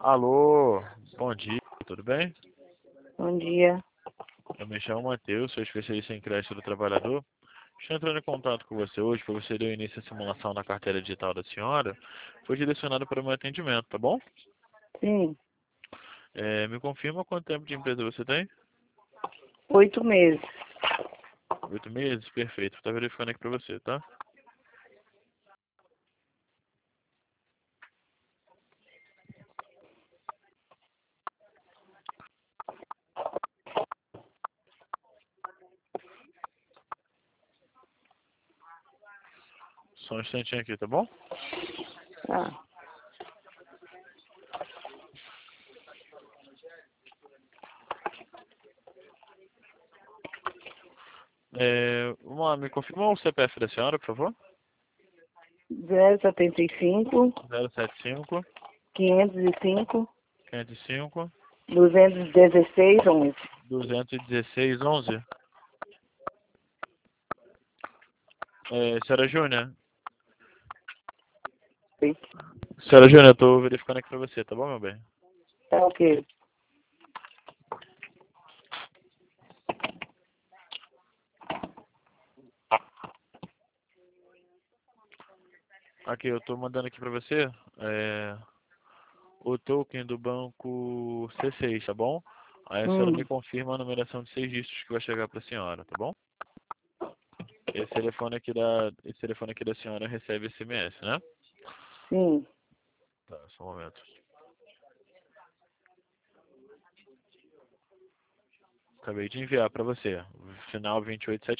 Alô, bom dia, tudo bem? Bom dia. Eu me chamo Matheus, sou especialista em crédito do trabalhador. Estou entrando em contato com você hoje para você dar início à simulação da carteira digital da senhora. Foi direcionado para o meu atendimento, tá bom? Sim, Me confirma quanto tempo de empresa você tem? 8 meses. 8 meses? Perfeito. Estou verificando aqui para você, tá? Só um instantinho aqui, tá bom? Tá. Vamos lá, me confirma o CPF da senhora, por favor? 075, 075 505, 505 216, 11. 216 11. Senhora Júnior? Sim. Senhora Júnior, eu tô verificando aqui pra você, tá bom, meu bem? Tá ok. Aqui, eu tô mandando aqui pra você o token do banco C6, tá bom? Aí a senhora me Hum, confirma a numeração de 6 dígitos que vai chegar pra senhora, tá bom? Esse telefone aqui da senhora recebe SMS, né? sim. Tá, só um momento. Acabei de enviar pra você. Final 28